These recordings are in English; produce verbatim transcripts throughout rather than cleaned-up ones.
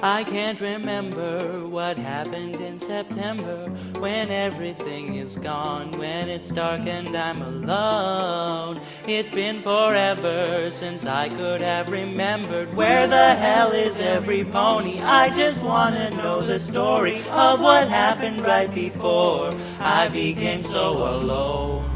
I can't remember what happened in September, when everything is gone, when it's dark and I'm alone. It's been forever since I could have remembered where the hell is every pony. I just wanna know the story of what happened right before I became so alone.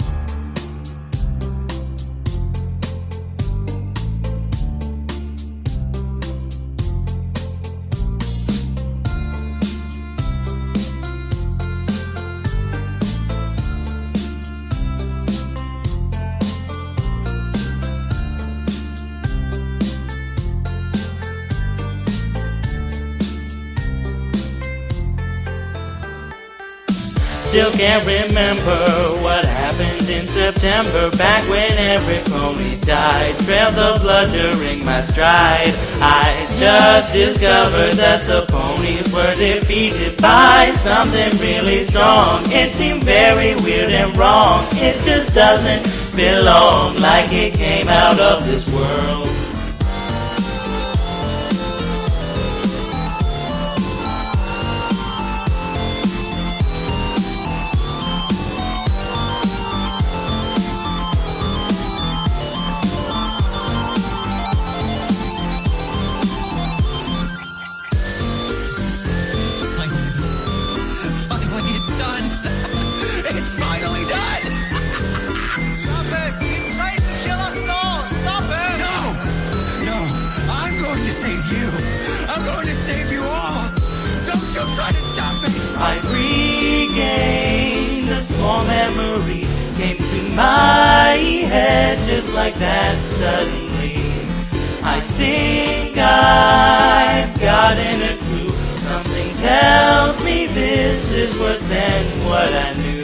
Still can't remember what happened in September, back when every pony died, trails of blood during my stride. I just discovered that the ponies were defeated by something really strong. It seemed very weird and wrong, it just doesn't belong, like it came out of this world. It's finally done! Stop it! He's trying to kill us all! Stop it! No! No! I'm going to save you! I'm going to save you all! Don't you try to stop me! I regained a small memory, came to my head just like that suddenly. I think I've gotten a clue. Something tells me this is worse than what I knew.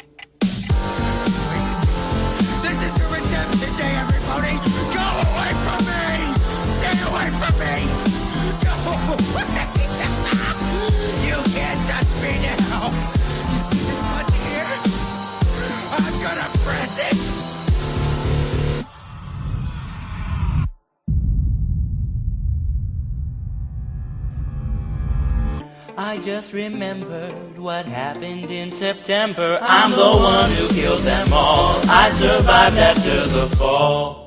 This is your redemption day, everybody! Go away from me! Stay away from me! Go away! You can't touch me now! You see this button here? I'm gonna press it! I just remembered what happened in September. I'm the one who killed them all. I survived after the fall.